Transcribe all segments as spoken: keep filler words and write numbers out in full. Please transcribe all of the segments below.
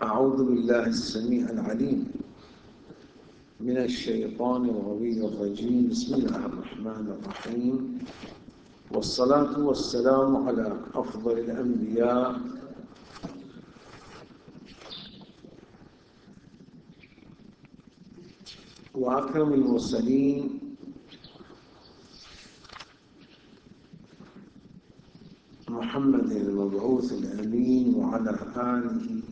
أعوذ بالله السميع العليم من الشيطان الغوي الرجيم. بسم الله الرحمن الرحيم، والصلاة والسلام على أفضل الأنبياء وأكرم المرسلين محمد المبعوث الأمين وعلى آله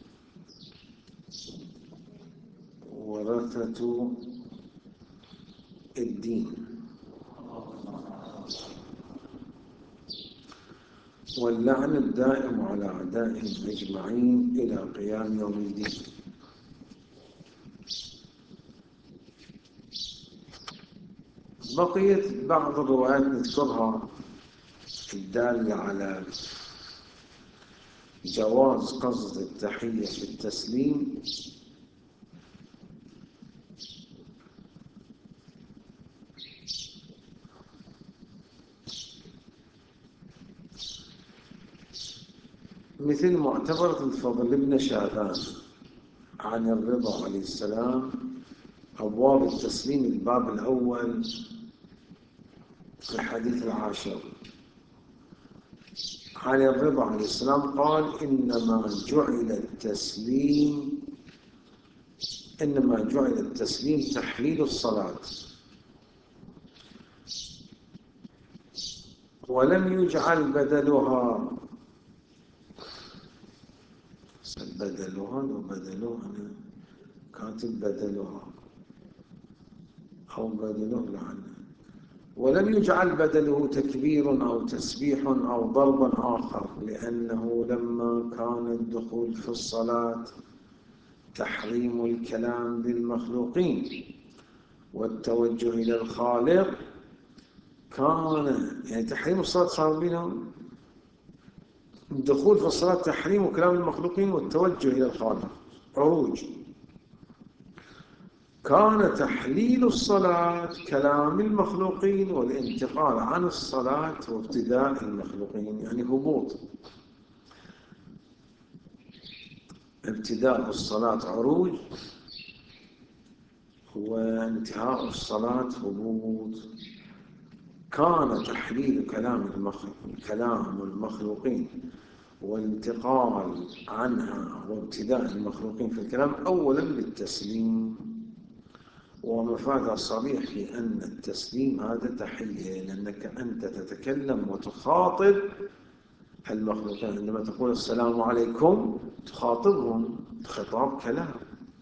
ورثة الدين واللعن الدائم على أعدائهم أجمعين إلى قيام يوم الدين. بقيت بعض الروايات نذكرها الدالة على جواز قصد التحية في التسليم، مثل معتبرة الفضل بن شاذان عن الرضا عليه السلام، أبواب التسليم الباب الأول في الحديث العاشر. عن الرضا عليه السلام قال: إنما جعل التسليم إنما جعل التسليم تحليل الصلاة، ولم يجعل بدلها بدلها وبدلها أنا كاتب بدلها أو بدله لعنة ولم يجعل بدله تكبير أو تسبيح أو ضرب آخر، لأنه لما كان الدخول في الصلاة تحريم الكلام بالمخلوقين والتوجه إلى الخالق، كان يعني تحريم الصلاة صار بينهم الدخول في الصلاة تحريم كلام المخلوقين والتوجه إلى الخالق عروج. كان تحليل الصلاة كلام المخلوقين والانتقال عن الصلاة وابتداء المخلوقين، يعني هبوط. ابتداء الصلاة عروج وانتهاء الصلاة هبوط. كان تحليل كلام المخلوق كلام المخلوقين والانتقال عنها وابتداء المخلوقين في الكلام أولا بالتسليم، ومفاد صريح لأن التسليم هذا تحية، لأنك أنت تتكلم وتخاطب المخلوقين. عندما تقول السلام عليكم تخاطبهم خطاب كلام.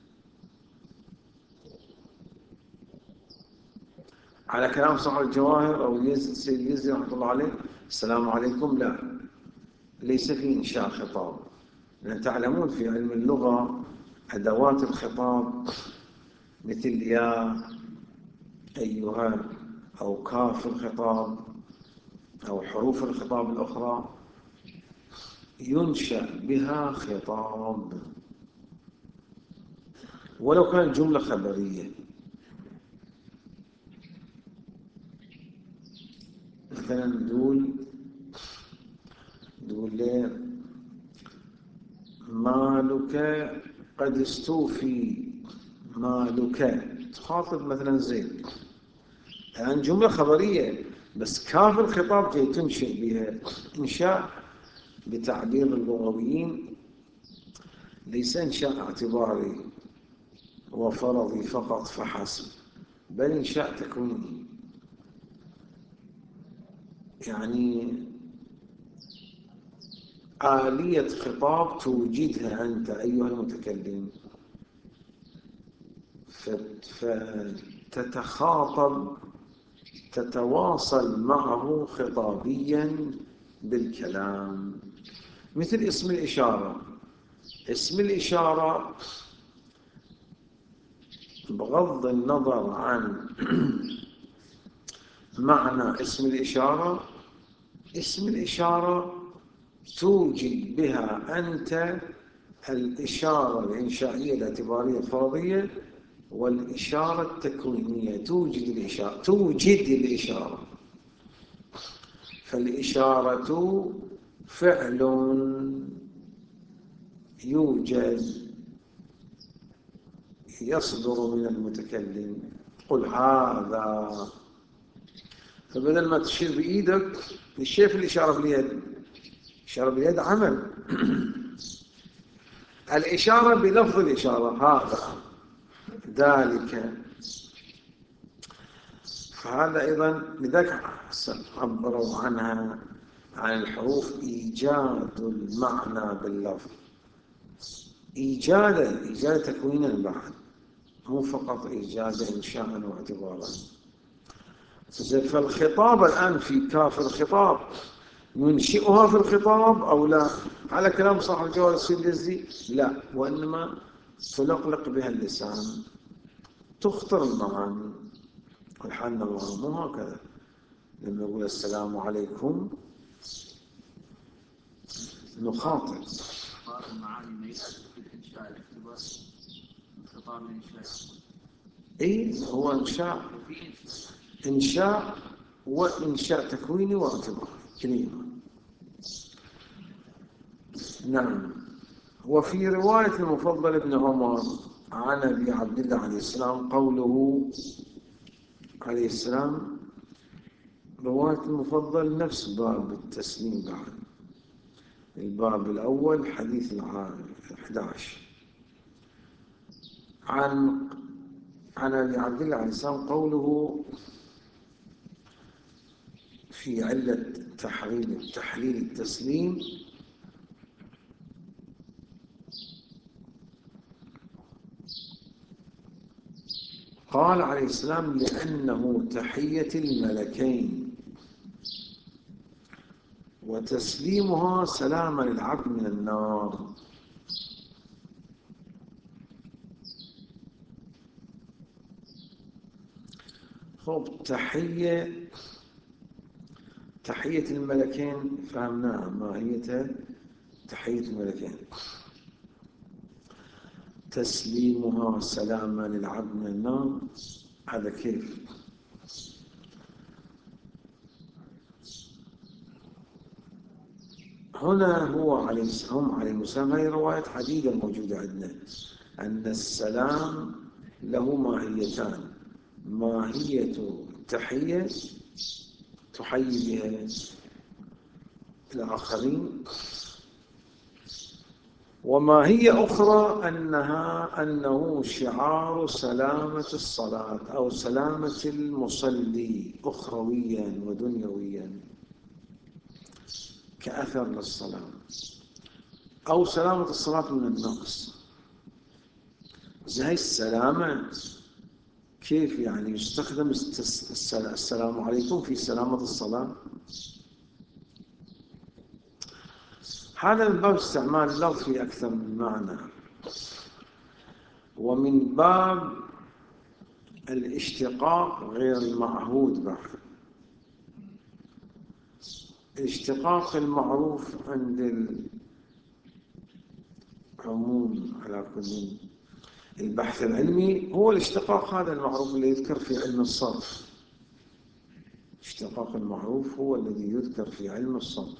على كلام صاحب الجواهر أو السيد اليزدي رحمه الله عليه، السلام عليكم لا، ليس في إنشاء خطاب، لأن تعلمون في علم اللغة أدوات الخطاب مثل يا أيها أو كاف الخطاب أو حروف الخطاب الأخرى ينشأ بها خطاب ولو كانت جملة خبرية. مثلا نقول نقول ليه مالك قد استوفي، مالك تخاطب مثلا زيد، يعني جملة خبرية بس كاف الخطاب كي تنشئ بها. إنشاء بتعبير اللغويين ليس إنشاء اعتباري وفرضي فقط فحسب، بل إنشاء تكويني، يعني آلية خطاب توجدها أنت أيها المتكلم، فتتخاطب تتواصل معه خطابيا بالكلام. مثل اسم الإشارة. اسم الإشارة بغض النظر عن معنى اسم الإشارة، اسم الإشارة توجد بها أنت الإشارة الإنشائية الاعتبارية الفرضية والإشارة التكوينية. توجد الإشارة توجد الإشارة فالإشارة فعل يوجد يصدر من المتكلم، قل هذا، فبدل ما تشير بإيدك الشيء في الإشارة باليد، الإشارة باليد عمل. الإشارة بلفظ الإشارة، هذا، ذلك. فهذا أيضا لذلك عبروا عنها عن الحروف إيجاد المعنى باللفظ، إيجادا، إيجاد تكوينا بعد، مو فقط إيجاد إنشاء واعتبارا. فالخطاب الآن في كاف الخطاب ننشئها في الخطاب أو لا؟ على كلام صاحب الجوهر السندزي لا، وإنما تلقلق بها اللسان، تخطر المعاني. والحال الله مو هكذا. لما يقول السلام عليكم نخاطب. المعاني في الإنشاء الاقتباس، خطاب الإنشاء. إيه هو إنشاء، إنشاء وإنشاء تكويني واعتباري كلمة. نعم. وفي رواية المفضل بن عمر عن أبي عبد الله عليه السلام قوله عليه السلام، رواية المفضل نفس باب التسليم بعد، الباب الأول حديث الأحد عشر، عن عن أبي عبد الله عليه السلام قوله في علة تحريم تحليل التسليم، قال عليه السلام لأنه تحية الملكين وتسليمها سلام للعبد من النار. خب تحية تحية الملكين فهمناها ماهيتها، تحية الملكين، تسليمها سلاما للعبد من النار، هذا كيف؟ هنا هو عليه السلام عليه السلام، هذه روايات عديدة موجودة عندنا، أن السلام له ماهيتان، ماهية التحية تحيي بها الآخرين، وماهية أخرى أنها أنه شعار سلامة الصلاة أو سلامة المصلي أخرويا ودنيويا كأثر للصلاة، أو سلامة الصلاة من النقص. زي السلامة كيف يعني يستخدم السلام عليكم في سلامة الصلاة؟ هذا من باب استعمال اللفظ في أكثر من معنى، ومن باب الاشتقاق غير المعهود بعد. الاشتقاق المعروف عند العموم على كل البحث العلمي هو الاشتقاق هذا المعروف اللي يذكر في علم الصرف. الاشتقاق المعروف هو الذي يذكر في علم الصرف،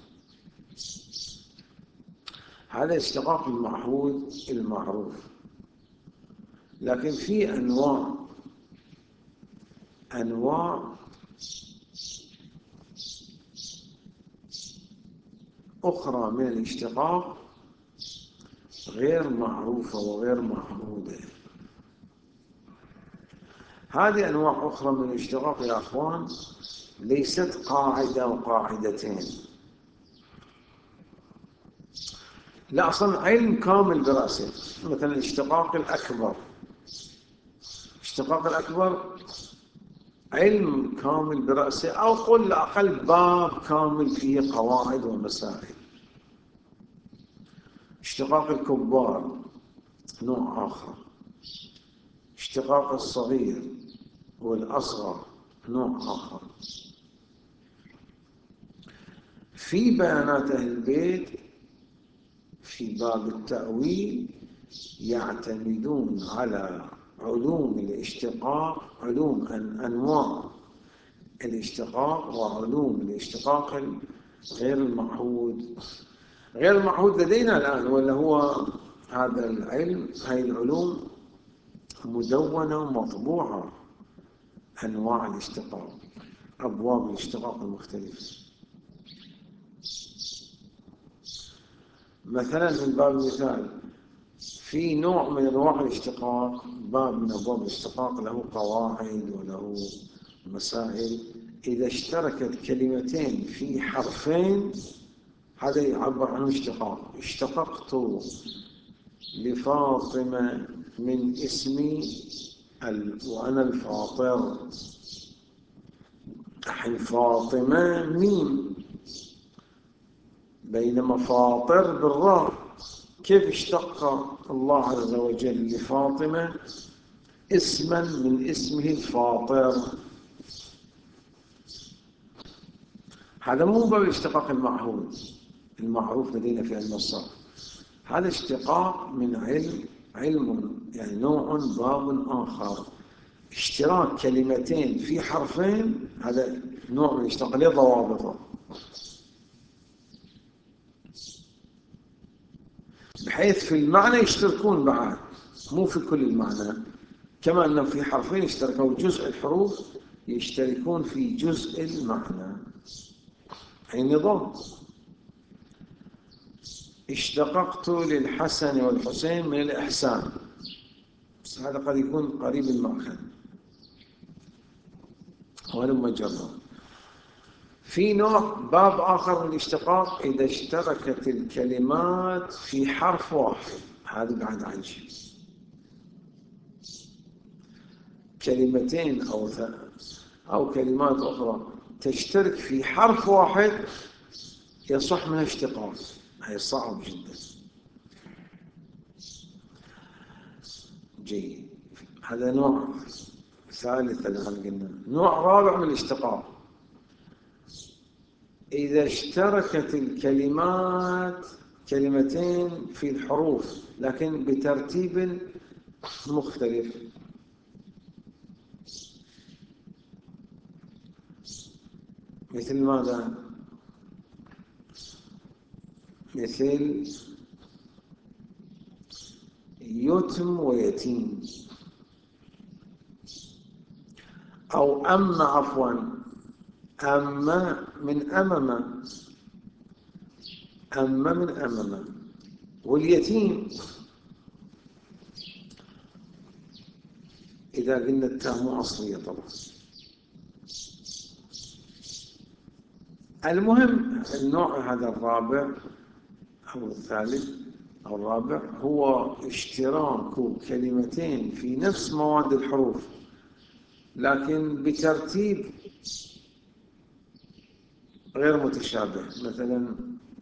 هذا اشتقاق المعهود المعروف. لكن في أنواع أنواع أخرى من الاشتقاق غير معروفة وغير معهودة. هذه أنواع أخرى من الاشتقاق يا أخوان ليست قاعدة وقاعدتين، لا، أصلا علم كامل برأسه. مثلا الاشتقاق الأكبر، الاشتقاق الأكبر علم كامل برأسه، أو قل أقل باب كامل فيه قواعد ومسائل. اشتقاق الكبار نوع آخر، اشتقاق الصغير والأصغر نوع آخر. في بيانات أهل البيت في باب التأويل يعتمدون على علوم الاشتقاق، علوم أنواع الاشتقاق وعلوم الاشتقاق غير المعهود. غير المعهود لدينا الآن ولا هو هذا العلم، هاي العلوم مدونة ومطبوعة، أنواع الاشتقاق، أبواب الاشتقاق المختلفة. مثلا من باب المثال، في نوع من أنواع الاشتقاق، باب من أبواب الاشتقاق له قواعد وله مسائل. إذا اشتركت كلمتين في حرفين هذا يعبر عنه اشتقاق. اشتققت لفاطمة من اسمي وأنا الفاطر. الحين فاطمة ميم، بينما فاطر بالراء. كيف اشتق الله عز وجل لفاطمة اسما من اسمه الفاطر؟ هذا مو باب الاشتقاق المعهود المعروف لدينا في علم الصرف. هذا اشتقاق من علم علم يعني نوع باب آخر. اشتراك كلمتين في حرفين هذا نوع من الاشتقاق، له ضوابطه، بحيث في المعنى يشتركون بعد، مو في كل المعنى. كما أنه في حرفين اشتركوا جزء الحروف يشتركون في جزء المعنى. أي نظام. اشتققت للحسن والحسين من الإحسان، بس هذا قد يكون قريب المأخذ ولما جرب. في نوع باب آخر من الاشتقاق إذا اشتركت الكلمات في حرف واحد، هذا بعد عجيب. كلمتين أو أو كلمات أخرى تشترك في حرف واحد يصح منها اشتقاق. هي صعب جدا. جيد. هذا نوع ثالث اللي قلنا. نوع رابع من الاشتقاق إذا اشتركت الكلمات كلمتين في الحروف لكن بترتيب مختلف. مثل ماذا؟ مثل يتم ويتيم، أو أما عفوا أما من أمم، أما من أمم. واليتيم إذا قلنا التاء مو أصلية طبعا. المهم النوع هذا الرابع أو الثالث أو الرابع هو اشتراك كلمتين في نفس مواد الحروف لكن بترتيب غير متشابه. مثلا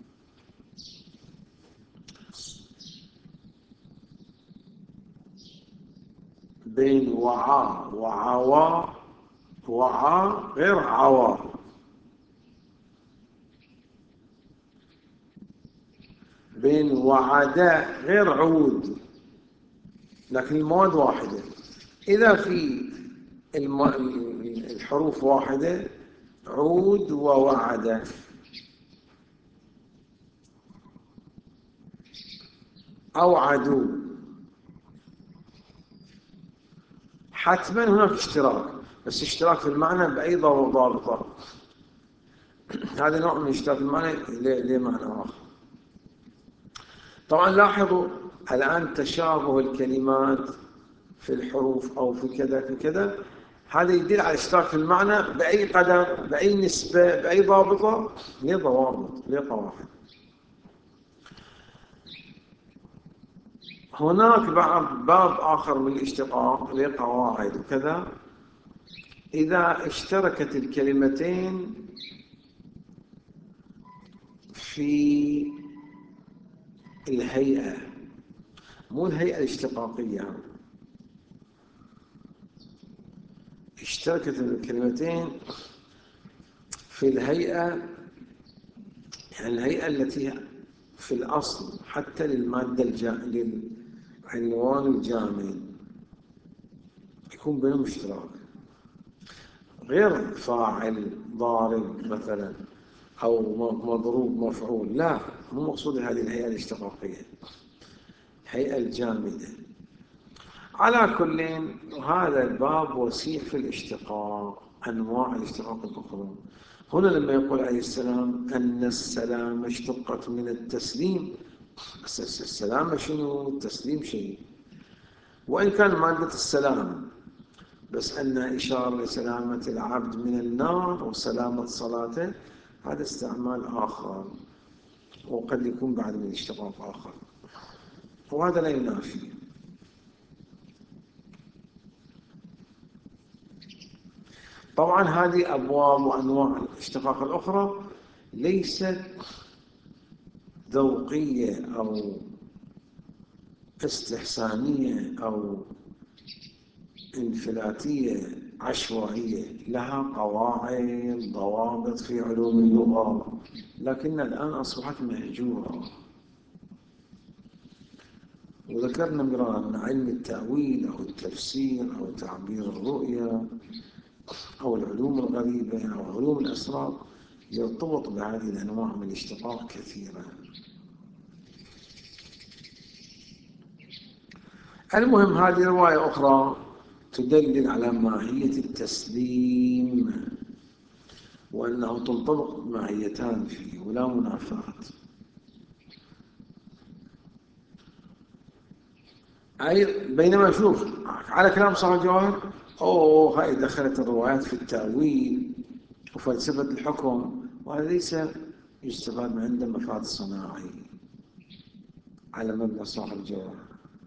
بين وعاء وعواء، وعاء غير عواء. بين وعداء غير عود، لكن المواد واحدة. إذا في الحروف واحدة عود ووعد، أو عدو، حتما هناك اشتراك، بس اشتراك في المعنى بأي ضابطة. هذا نوع من اشتراك المعنى لمعنى آخر. طبعا لاحظوا الآن تشابه الكلمات في الحروف أو في كذا في كذا، هذا يدل على اشتراك في المعنى بأي قدر، بأي نسبة، بأي ضابطة. ليه ضوابط، ليه قواعد. هناك بعض باب آخر من الاشتقاق ليه قواعد وكذا. إذا اشتركت الكلمتين في الهيئة، مو الهيئة الاشتقاقية، اشتركت الكلمتين في الهيئة، يعني الهيئة التي في الأصل حتى للمادة الجا... للعنوان الجامد يكون بينهم اشتراك، غير فاعل ضارب مثلا أو مضروب مفعول. لا، مو مقصود هذه الهيئة الاشتقاقية. الهيئة الجامدة. على كل، هذا الباب وسيع في الاشتقاق، أنواع الاشتقاق الأخرى. هنا لما يقول عليه السلام أن السلام اشتقت من التسليم، السلام شنو؟ التسليم شيء، وإن كان مادة السلام، بس أنها إشارة لسلامة العبد من النار وسلامة صلاته، هذا استعمال آخر، وقد يكون بعد من اشتقاق آخر، وهذا لا ينافي. طبعا هذه أبواب وأنواع الاشتقاق الأخرى ليست ذوقية أو استحسانية أو انفلاتية عشوائية، لها قواعد ضوابط في علوم اللغة، لكن الآن أصبحت مهجورة. وذكرنا مرارا أن علم التأويل أو التفسير أو تعبير الرؤية أو العلوم الغريبة أو علوم الأسرار يرتبط بهذه الأنواع من الاشتقاق كثيرا. المهم، هذه رواية أخرى تدلل على ماهية التسليم، وأنه تنطبق ماهيتان فيه ولا منافاة. أي بينما شوف على كلام صاحب الجواهر، أوه هاي دخلت الروايات في التأويل وفلسفة الحكم، وهذا ليس يستفاد من عنده مفاد صناعي على مبنى صاحب الجواهر.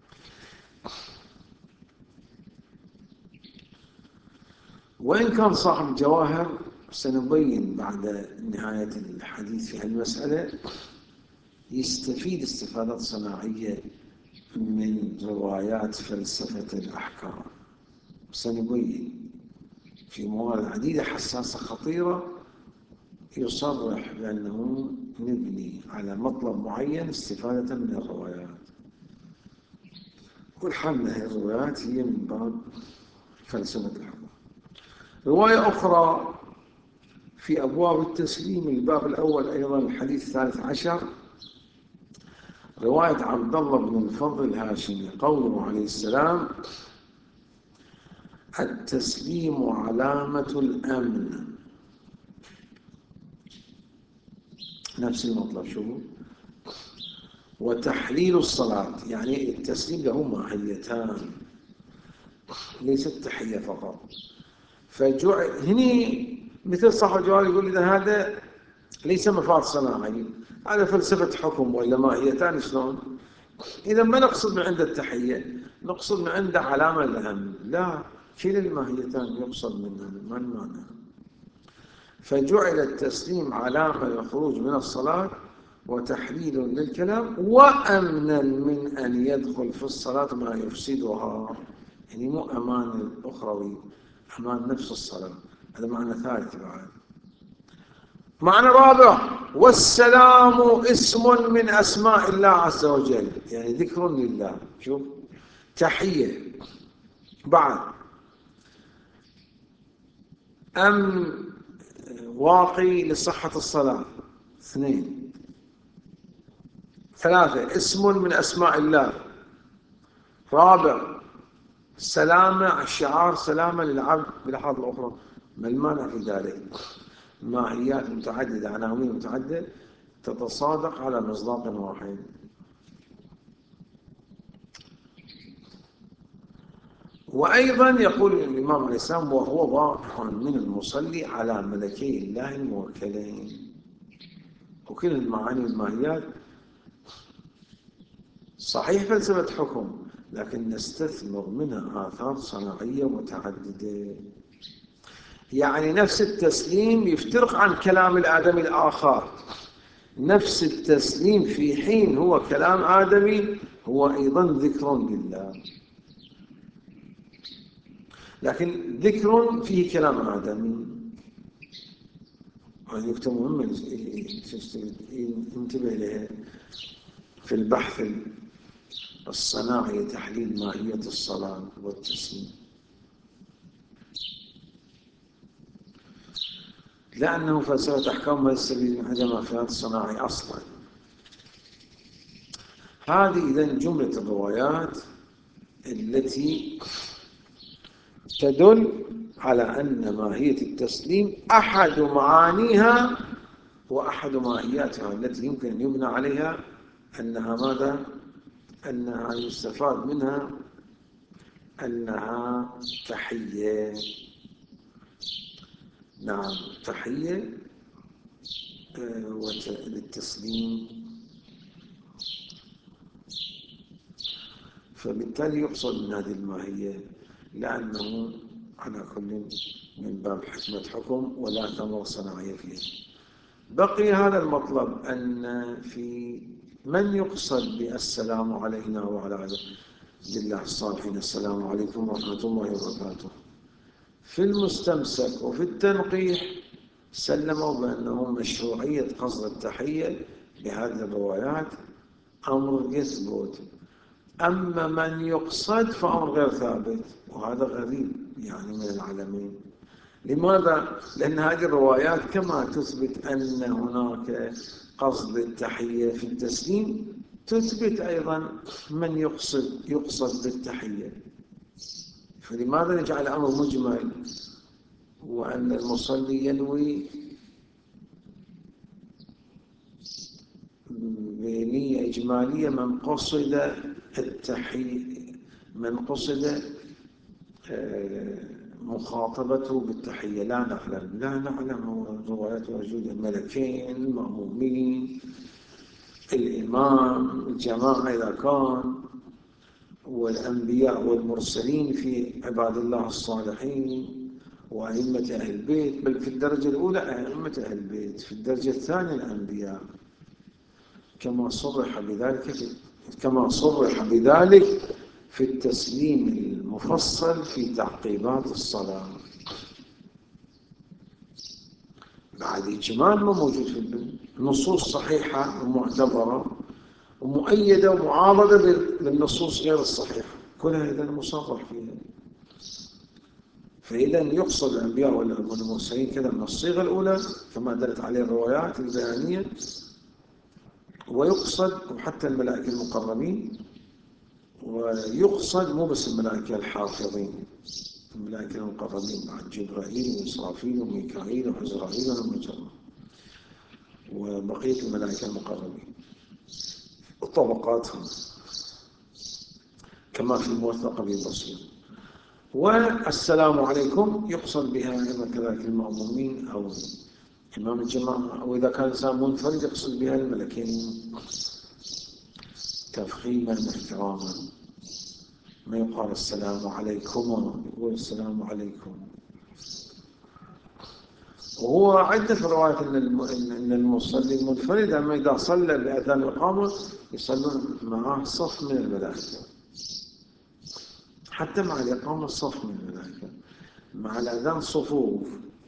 وإن كان صاحب الجواهر، سنبين بعد نهاية الحديث في المسألة، يستفيد استفادات صناعية من روايات فلسفة الأحكام. سنبين في موارد عديدة حساسة خطيرة يصرح بأنه نبني على مطلب معين استفادة من الروايات، والحال هذه الروايات هي من باب فلسفة الحكم. رواية أخرى في أبواب التسليم، الباب الأول أيضا الحديث الثالث عشر، رواية عبد الله بن الفضل الهاشمي، قوله عليه السلام: التسليم علامة الأمن. نفس المطلب، شو وتحليل الصلاة، يعني التسليم له ماهيتان، ليست تحية فقط. فجعل هني مثل صاحب الجواب يقول إذا هذا ليس مفاد صناعي، هذا فلسفة حكم ولا ماهيتان. شلون؟ إذا ما نقصد من عند التحية، نقصد من عند علامة الأمن. لا، كلا الماهيتان يقصد منها، ما المعنى. فجعل التسليم علامة للخروج من الصلاة وتحليل للكلام وأمنا من أن يدخل في الصلاة ما يفسدها، يعني مو أمان الأخروي، أمان نفس الصلاة. هذا معنى ثالث بعد. معنى رابع: والسلام اسم من أسماء الله عز وجل، يعني ذكر لله. شوف، تحية بعد، أمن واقي لصحة الصلاة، اثنين. ثلاثة: اسم من أسماء الله. رابع: سلامة، الشعار سلامة للعبد بالألفاظ الأخرى. ما المانع في ذلك؟ ماهيات متعددة، عناوين متعددة تتصادق على مصداق واحد. وأيضا يقول الإمام عليه السلام: وهو واضح من المصلي على ملكي الله الموكلين. وكل المعاني والماهيات صحيح فلسفة حكم، لكن نستثمر منها آثار صناعية متعددة. يعني نفس التسليم يفترق عن كلام الآدمي الآخر. نفس التسليم في حين هو كلام آدمي هو أيضا ذكر لله، لكن ذكر فيه كلام آدمي. هذه نقطة مهمة ينتبه لها في البحث الصناعي، تحليل ماهية الصلاة والتسليم، لأنه فلسفة أحكام ما يستفيد من عدم مفاد صناعي أصلا. هذه إذن جملة الروايات التي تدل على أن ماهية التسليم أحد معانيها وأحد ماهياتها التي يمكن أن يبنى عليها أنها ماذا؟ أنها يستفاد منها أنها تحية. نعم، تحية للتسليم. فبالتالي يقصد من هذه الماهية، لأنه على كل من باب حكمة حكم ولا ثمرة صناعية فيه. بقي هذا المطلب أن في من يقصد بالسلام علينا وعلى عباد الله الصالحين السلام عليكم ورحمة الله وبركاته. في المستمسك وفي التنقيح سلموا بأنه مشروعية قصد التحية بهذه الروايات أمر يثبت، أما من يقصد فأمر غير ثابت، وهذا غريب يعني من العالمين. لماذا؟ لأن هذه الروايات كما تثبت أن هناك قصد التحية في التسليم تثبت أيضا من يقصد يقصد بالتحية. فلماذا نجعل الأمر مجمل وأن المصلي ينوي بنية إجمالية من قصد التحية، من قصد مخاطبته بالتحية؟ لا نعلم، لا نعلم. روايات وجود الملكين، المأمومين، الإمام، الجماعة إذا كان، والأنبياء والمرسلين في عباد الله الصالحين، وأئمة أهل البيت، بل في الدرجة الأولى أئمة أهل البيت، في الدرجة الثانية الأنبياء، كما صرح بذلك في كما صرح بذلك في التسليم المفصل في تعقيبات الصلاة. بعد إجمال ما موجود في النصوص صحيحة ومعتبرة ومؤيدة ومعارضة بالنصوص غير الصحيحة، كلها إذن مصرح فيها. فإذا يقصد الأنبياء والمرسلين كذا من الصيغة الأولى كما دلت عليه الروايات البيانية، ويقصد حتى الملائكة المقربين، ويقصد مو بس الملائكة الحافظين، الملائكة المقربين بعد جبرائيل وإسرافيل وميكائيل وعزرائيل ومجرد وبقية الملائكة المقربين وطبقاتهم كما في الموثق بالبصير. والسلام عليكم يقصد بها أيضا كذلك المأمومين أو إمام الجماعة، أو إذا كان إنسان منفرد يقصد بها الملكين تفخيما واحتراما. ما يقال السلام عليكم، يقول السلام عليكم. وهو عدة في الروايات أن المصلي المنفرد أما إذا صلى بأذان الإقامة يصلون معه صف من الملائكة، حتى مع الإقامة صف من الملائكة، مع الأذان صفوف،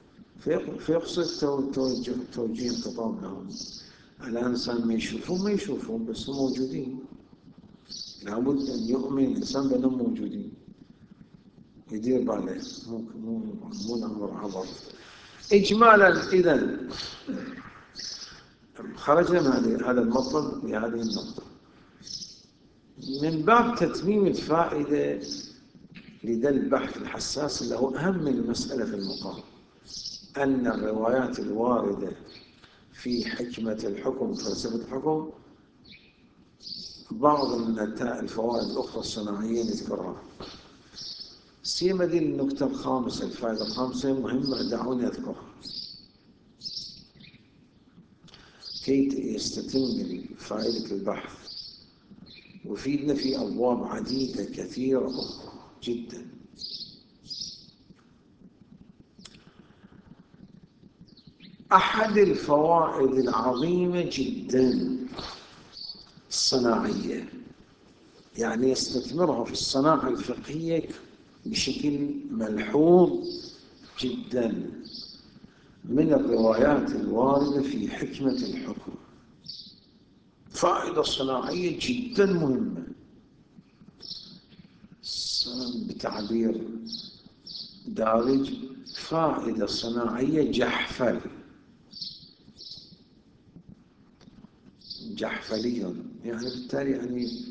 فيقصد توجيه توجيه الخطاب لهم. الإنسان ما يشوفون ما يشوفون بس هم موجودين، لابد أن يؤمن الإنسان بأنهم موجودين، يدير باله، مو مو مو الأمر عبر. إجمالا إذن خرجنا من هذا المطلب بهذه النقطة من باب تتميم الفائدة لذا البحث الحساس اللي هو أهم من المسألة في المقام، أن الروايات الواردة في حكمة الحكم وفلسفة الحكم بعض من الفوائد الأخرى الصناعية نذكرها. سيما دي النقطة الخامسة، الفائدة الخامسة مهمة دعوني أذكرها كي يستتم فائدة البحث ويفيدنا في أبواب عديدة كثيرة أخرى جدا. أحد الفوائد العظيمة جدا الصناعية، يعني يستثمرها في الصناعة الفقهية بشكل ملحوظ جدا من الروايات الواردة في حكمة الحكم. فائدة صناعية جدا مهمة، بتعبير دارج فائدة صناعية جحفل. جحفلي، يعني بالتالي يعني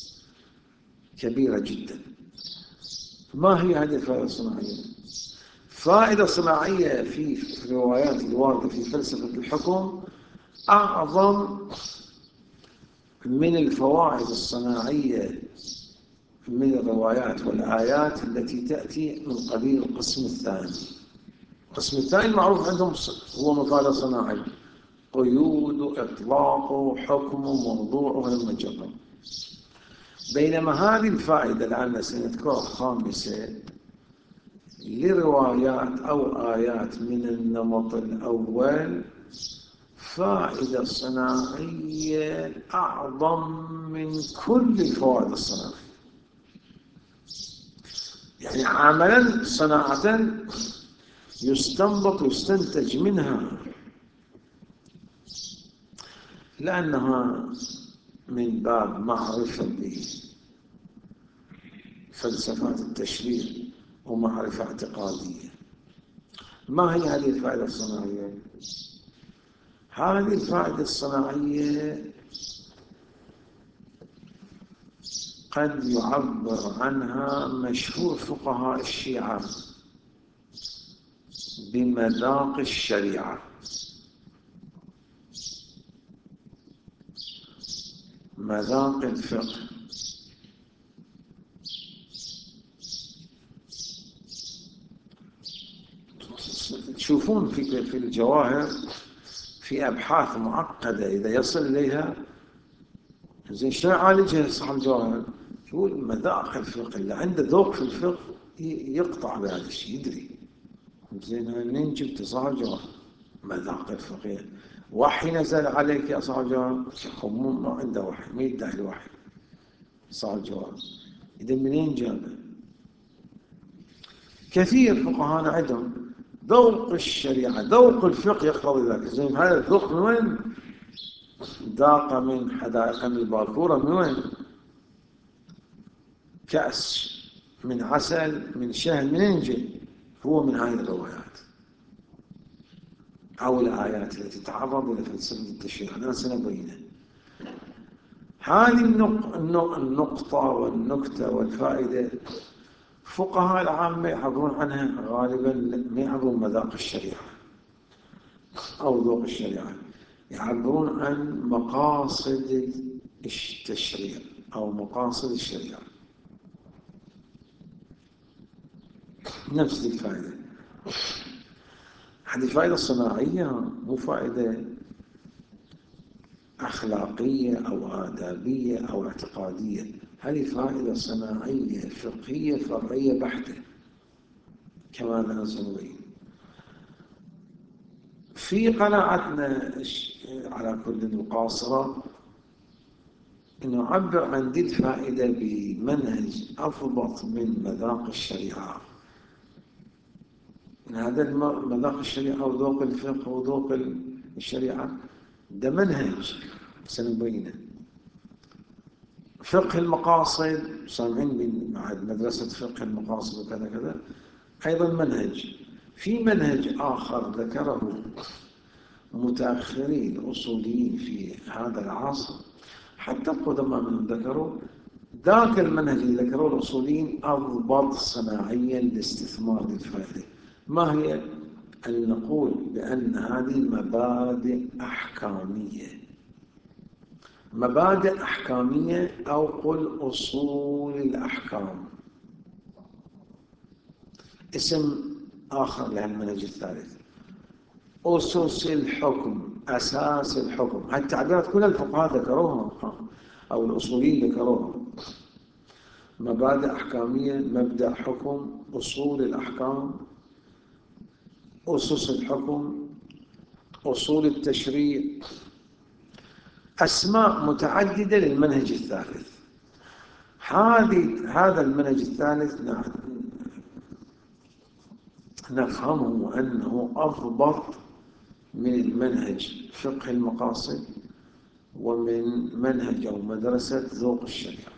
كبيرة جدا. ما هي هذه الفائدة الصناعية؟ فائدة صناعية في الروايات الواردة في فلسفة الحكم أعظم من الفوائد الصناعية من الروايات والآيات التي تأتي من قبيل القسم الثاني. القسم الثاني معروف عندهم هو مفاد صناعي، قيود، إطلاق، حكم، موضوع لما جرب. بينما هذه الفائدة الآن سنذكرها خامسة لروايات أو آيات من النمط الأول، فائدة صناعية أعظم من كل الفوائد الصناعية. يعني عملا صناعة يستنبط ويستنتج منها، لأنها من باب معرفة بفلسفات التشريع ومعرفة اعتقادية. ما هي هذه الفائدة الصناعية؟ هذه الفائدة الصناعية قد يعبر عنها مشهور فقهاء الشيعة بمذاق الشريعة. مذاق الفقه. تشوفون في في الجواهر في أبحاث معقدة إذا يصل إليها زين شلون يعالجها صاحب الجواهر؟ يقول مذاق الفقه، اللي عنده ذوق في الفقه يقطع بهذا الشيء، يدري زين منين جبت صاحب الجواهر؟ مذاق الفقه. وحي نزل عليك يا صاحب الجواهر؟ مو ما عنده وحي، ما يدعي الوحي صاحب الجواهر، إذا منين جابه؟ كثير فقهاء عندهم ذوق الشريعة، ذوق الفقه يقتضي ذلك. زين هذا الذوق من وين؟ ذاق من حدائق الباكورة، من وين؟ كأس من عسل من شهد، منين جاي؟ هو من هذه الروايات أو الآيات التي تتعرض إلى فلسفة التشريع. أنا سنبينها. هذه النقطة والنكتة والفائدة فقهاء العامة يعبرون عنها غالبا، ما يعبرون مذاق الشريعة أو ذوق الشريعة، يعبرون عن مقاصد التشريع أو مقاصد الشريعة. نفس الفائدة. هذه فائدة صناعية، مو فائدة أخلاقية أو آدابية أو اعتقادية. هذه فائدة صناعية فقهية فرعية بحتة كما لا نسوي. في قناعتنا على كل القاصرة أن نعبر عن ذي الفائدة بمنهج أضبط من مذاق الشريعة. هذا مذاق الشريعة وذوق الفقه وذوق الشريعة ده منهج سنبينه. فقه المقاصد سامعين من معهد مدرسة فقه المقاصد وكذا كذا، أيضا منهج. في منهج آخر ذكره متأخرين الأصوليين في هذا العصر، حتى القدماء منهم ذكروا ذاك المنهج اللي ذكروه الأصوليين أضبط صناعيا لاستثمار الفائدة. ما هي؟ أن نقول بأن هذه مبادئ أحكامية، مبادئ أحكامية أو قل أصول الأحكام، اسم آخر للمنهج الثالث. أسس الحكم، أساس الحكم. هذه التعبيرات كل الفقهاء ذكروها أو الأصوليين ذكروها. مبادئ أحكامية، مبدأ حكم، أصول الأحكام، أسس الحكم، أصول التشريع، أسماء متعددة للمنهج الثالث. هذه هذا المنهج الثالث نفهمه أنه أضبط من المنهج فقه المقاصد ومن منهج أو مدرسة ذوق الشريعة،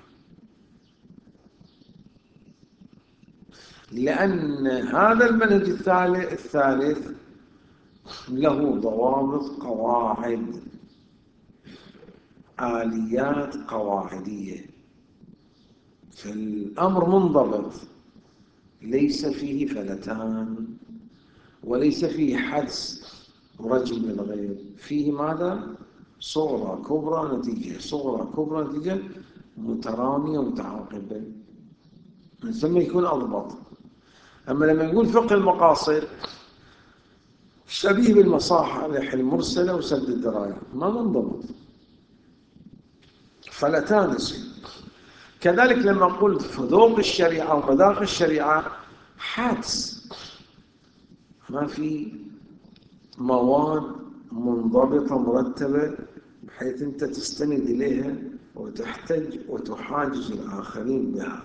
لأن هذا المنهج الثالث له ضوابط، قواعد آليات قواعدية، فالأمر منضبط، ليس فيه فلتان وليس فيه حدس ورجم للغير، فيه ماذا؟ صغرى كبرى نتيجة، صغرى كبرى نتيجة مترامية ومتعاقبة، من ثم يكون أضبط. أما لما نقول فقه المقاصد شبيه بالمصالح المرسلة وسد الذرائع، ما منضبط، فلتان يصير. كذلك لما قلت فذوق الشريعة ومذاق الشريعة حدس، ما في مواد منضبطة مرتبة بحيث أنت تستند إليها وتحتج وتحاجز الآخرين بها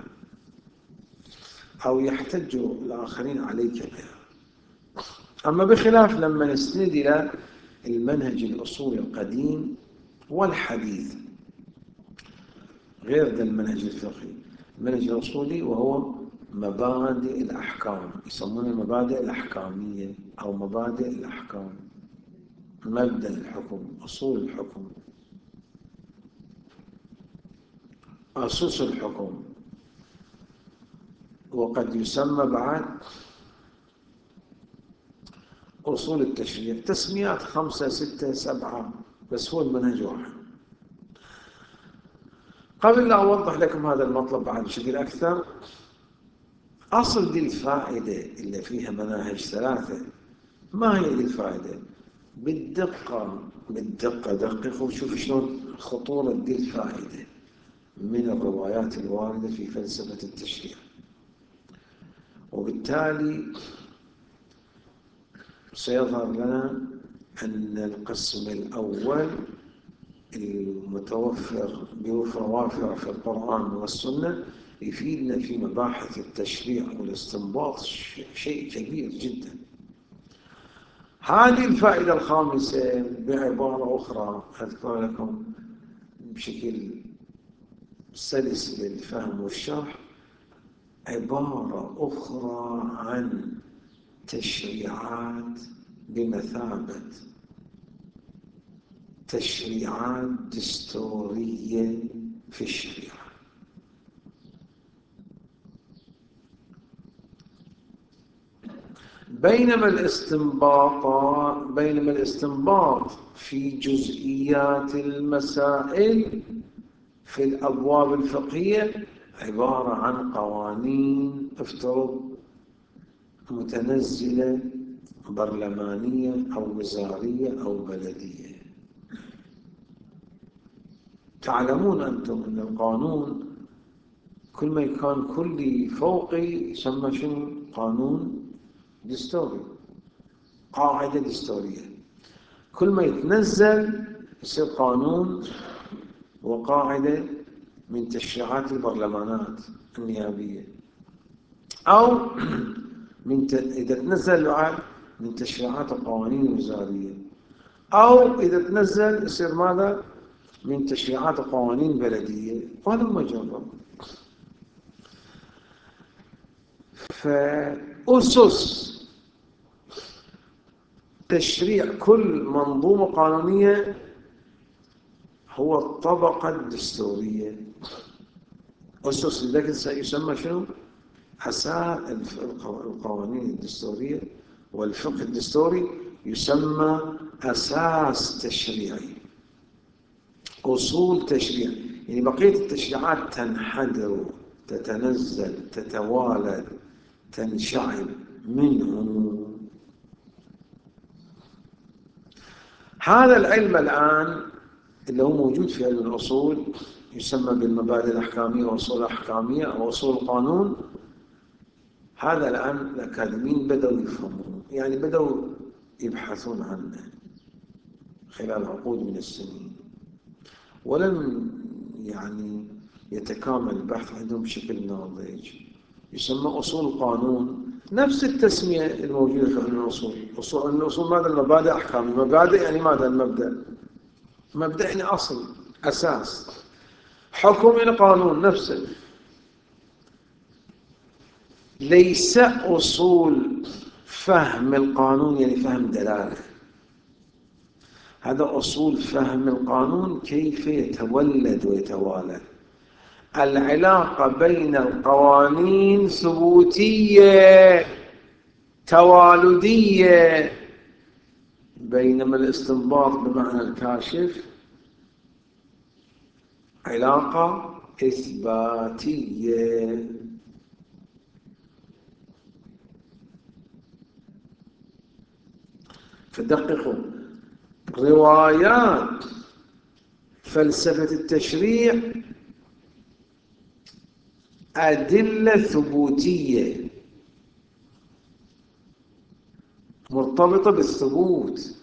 أو يحتج الآخرين عليك بها. أما بخلاف لما نستند إلى المنهج الأصولي القديم والحديث، غير ذا المنهج الفقهي، المنهج الأصولي وهو مبادئ الأحكام، يسمونها المبادئ الأحكامية أو مبادئ الأحكام، مبدأ الحكم، أصول الحكم، أسس الحكم، وقد يسمى بعد أصول التشريع، تسميات خمسة ستة سبعة، بس هو المنهج واحد. قبل لا أوضح لكم هذا المطلب بعد بشكل أكثر، أصل دي الفائدة اللي فيها مناهج ثلاثة، ما هي دي الفائدة؟ بالدقة بالدقة دققوا وشوفوا شلون خطورة دي الفائدة من الروايات الواردة في فلسفة التشريع. وبالتالي سيظهر لنا أن القسم الأول المتوفر بوفرة وافرة في القرآن والسنة يفيدنا في مباحث التشريع والاستنباط شيء كبير جدا. هذه الفائدة الخامسة بعبارة أخرى أذكر لكم بشكل سلس للفهم والشرح، عبارة أخرى عن تشريعات بمثابة تشريعات دستورية في الشريعة. بينما الاستنباط بينما الاستنباط في جزئيات المسائل في الأبواب الفقهية عبارة عن قوانين افترض متنزلة برلمانية أو وزارية أو بلدية. تعلمون أنتم أن القانون كل ما كان كلي فوقي يسمى شنو؟ قانون دستوري، قاعدة دستورية. كل ما يتنزل يصير قانون وقاعدة من تشريعات البرلمانات النيابية، أو من ت... إذا تنزل بعد من تشريعات القوانين الوزارية، أو إذا تنزل يصير ماذا؟ من تشريعات القوانين البلدية، وهذا مجرد. فأسس تشريع كل منظومة قانونية هو الطبقة الدستورية. أسس ذلك يسمى شنو؟ أساس القوانين الدستورية والفقه الدستوري يسمى أساس تشريعي، أصول تشريع. يعني بقية التشريعات تنحدر، تتنزل، تتوالد، تنشعب منه. هذا العلم الآن اللي هو موجود في علم الأصول يسمى بالمبادئ الأحكامية وأصول الأحكامية أو أصول القانون. هذا الآن الأكاديميين بدأوا يفهمون، يعني بدأوا يبحثون عنه خلال عقود من السنين، ولم يعني يتكامل البحث عندهم بشكل ناضج. يسمى أصول القانون، نفس التسمية الموجودة في علم الأصول. أصول علم الأصول ماذا؟ المبادئ أحكامية. مبادئ يعني ماذا؟ المبدأ. مبدأ يعني أصل، أساس. حكم يعني قانون نفسه. ليس أصول فهم القانون يعني فهم دلالة. هذا أصول فهم القانون كيف يتولد ويتوالد. العلاقة بين القوانين ثبوتية توالدية، بينما الاستنباط بمعنى الكاشف علاقة إثباتية. فدققوا، روايات فلسفة التشريع أدلة ثبوتية مرتبطة بالثبوت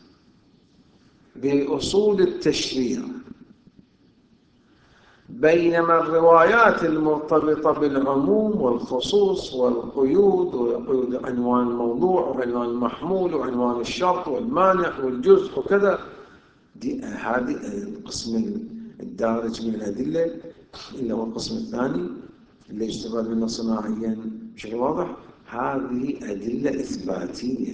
بأصول التشريع، بينما الروايات المرتبطة بالعموم والخصوص والقيود وقيود عنوان الموضوع وعنوان المحمول وعنوان الشرط والمانع والجزء وكذا، دي هذه القسم الدارج من الأدلة اللي هو القسم الثاني اللي يستفاد منه صناعيا بشكل واضح. هذه أدلة إثباتية،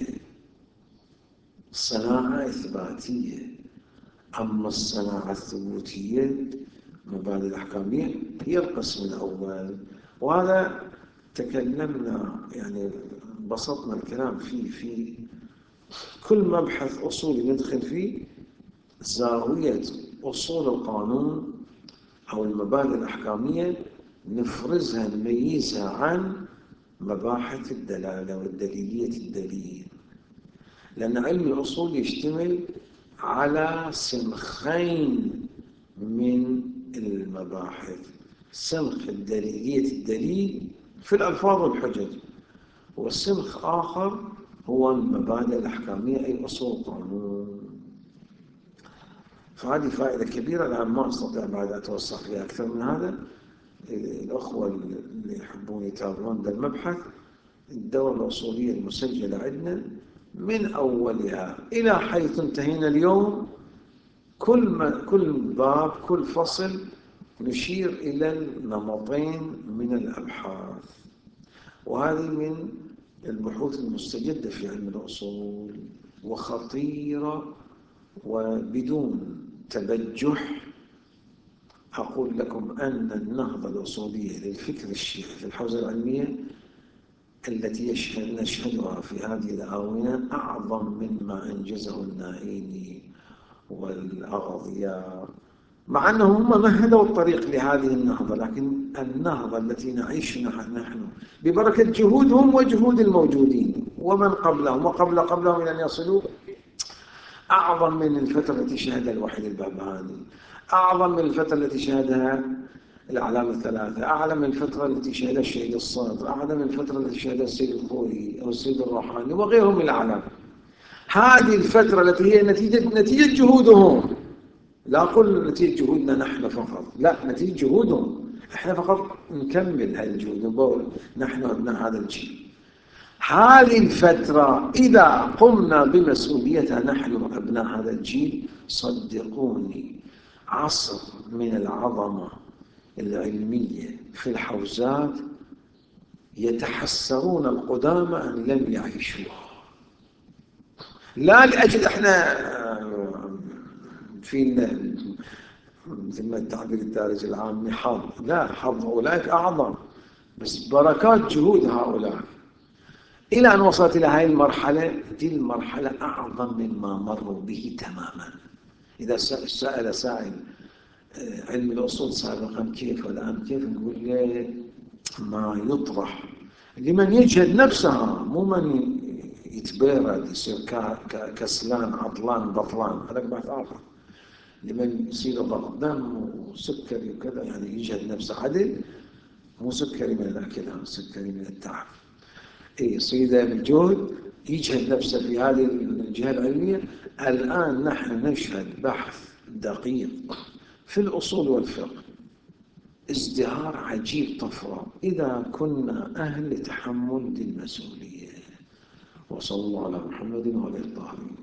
صناعة إثباتية. أما الصناعة الثبوتية المبادئ الأحكامية هي القسم الأول، وهذا تكلمنا يعني بسطنا الكلام فيه في كل مبحث أصولي ندخل فيه زاوية أصول القانون أو المبادئ الأحكامية نفرزها نميزها عن مباحث الدلالة والدليلية الدليل، لأن علم الأصول يشتمل على سمخين من المباحث: سمخ الدليلية الدليل في الألفاظ والحجج، والسمخ آخر هو المبادئ الأحكامية أي أصول القانون. فهذه فائدة كبيرة، الآن ما أستطيع بعد أتوسع فيها أكثر من هذا. الأخوة اللي يحبون يتابعون ذا المبحث، الدورة الأصولية المسجلة عندنا من أولها إلى حيث انتهينا اليوم، كل ما كل باب كل فصل نشير إلى النمطين من الأبحاث، وهذه من البحوث المستجدة في علم الأصول وخطيرة. وبدون تبجح أقول لكم أن النهضة الأصولية للفكر الشيعي في الحوزة العلمية التي يشهد نشهدها في هذه الآونة أعظم مما أنجزه النائيني والأغضياء، مع أنهم هم مهدوا الطريق لهذه النهضة، لكن النهضة التي نعيشها نحن ببركة جهودهم وجهود الموجودين ومن قبلهم وقبل قبلهم إلى أن يصلوا أعظم من الفترة التي شهدها الوحيد البهبهاني، أعظم من الفترة التي شهدها الأعلام الثلاثة، أعلى من الفترة التي شهدها الشهيد الصادر، أعلى من الفترة التي شهدها السيد الخوئي أو السيد الروحاني وغيرهم من الأعلام. هذه الفترة التي هي نتيجة نتيجة جهودهم، لا أقول نتيجة جهودنا نحن فقط، لا، نتيجة جهودهم، إحنا فقط نكمل هذه الجهود نقول نحن أبناء هذا الجيل. هذه الفترة إذا قمنا بمسؤوليتها نحن أبناء هذا الجيل، صدقوني عصر من العظمة العلمية في الحوزات يتحسرون القدامى أن لم يعيشوها، لا لأجل إحنا فينا مثل ما التعبير الدارج العامي حظ، لا، حظ أولئك أعظم، بس بركات جهود هؤلاء إلى أن وصلت إلى هذه المرحلة. دي المرحلة أعظم مما مروا به تماما. إذا سأل سائل علم الأصول سابقا كيف والآن كيف، نقول له ما يطرح لمن يجهد نفسها، مو من يتبرد يصير كسلان عطلان بطلان، هذا بحث آخر. لمن يصير ضغط دم وسكري وكذا يعني يجهد نفسه عدل، مو سكري من الأكل، سكري من التعب. إيه يصير بالجهد يجهد نفسه في هذه الجهة العلمية. الآن نحن نشهد بحث دقيق في الأصول والفقه، ازدهار عجيب طفرة إذا كنا أهل تحمل المسؤولية. وصلى الله على محمد وعلى الطاهرين.